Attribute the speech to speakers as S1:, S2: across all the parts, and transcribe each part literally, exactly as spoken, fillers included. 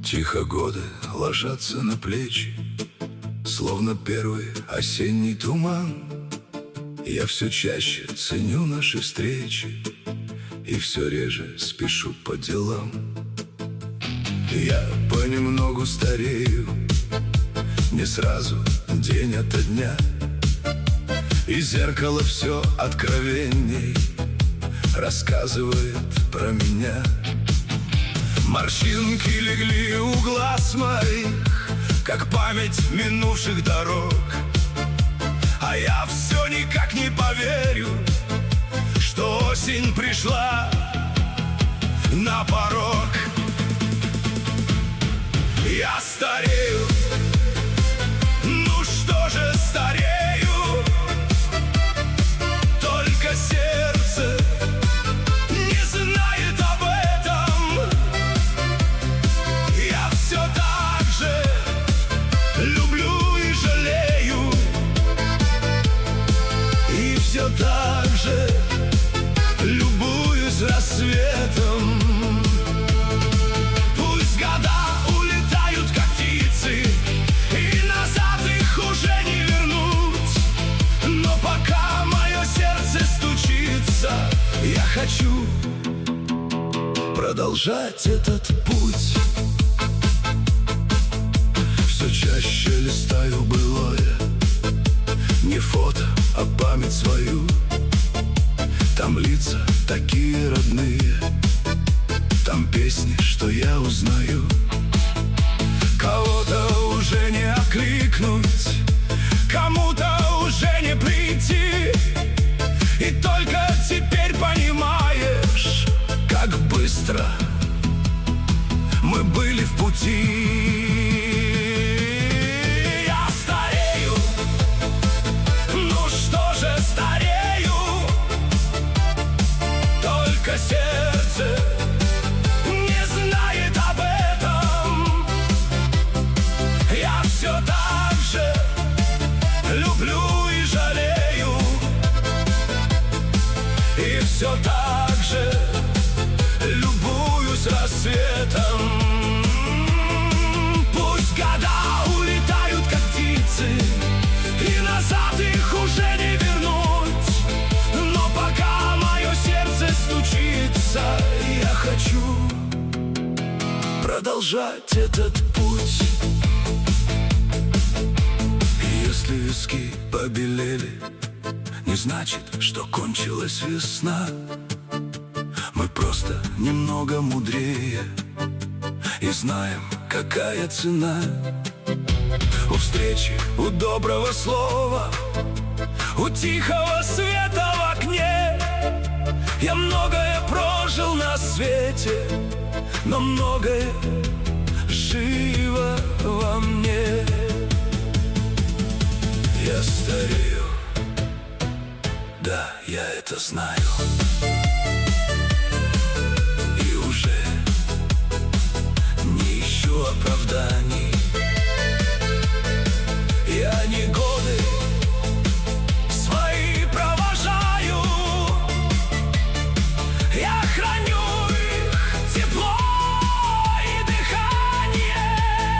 S1: Тихо годы ложатся на плечи, словно первый осенний туман. Я все чаще ценю наши встречи и все реже спешу по делам. Я понемногу старею, не сразу, день ото дня, и зеркало все откровенней рассказывает про меня. Морщинки легли у глаз моих, как память минувших дорог. А я все никак не поверю, что осень пришла на порог. Я старею, ну что же старею, только сердце не знает об этом. Я все так же люблю и жалею, и все так же любуюсь рассветом. Пусть года улетают, как птицы, и назад их уже не вернуть, но пока мое сердце стучится, я хочу продолжать этот путь. Все чаще листаю былое, не фото, а память свою. Там лица такие родные, там песни, что я узнаю. Кого-то уже не окликнуть, кому-то уже не прийти, и только теперь понимаешь, как быстро мы были в пути. Я старею, ну что же старею, только сердце не знает об этом. Я все так же люблю и жалею, и все так же любуюсь рассветом. Пусть года улетают, как птицы, и назад их уже не вернуть, но пока мое сердце стучится, я хочу продолжать этот путь. И если виски побелели, не значит, что кончилась весна. Мы просто немного мудрее и знаем, какая цена у встречи, у доброго слова, у тихого света в окне. Я многое прожил на свете, но многое живо во мне. Я старею, да, я это знаю, и уже не ищу оправданий. Я не годы свои провожаю, я храню их тепло и дыхание.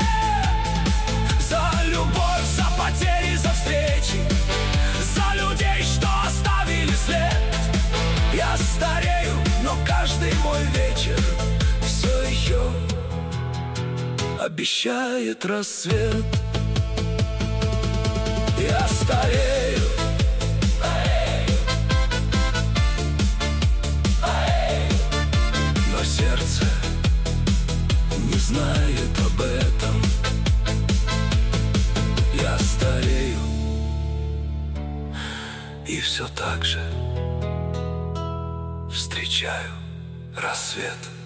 S1: За любовь, за потери, за встречи, за людей, что оставили след. Я старею, но каждый мой вечер все еще обещает рассвет. Я старею, но сердце не знает об этом. Я старею, и все так же встречаю рассвет.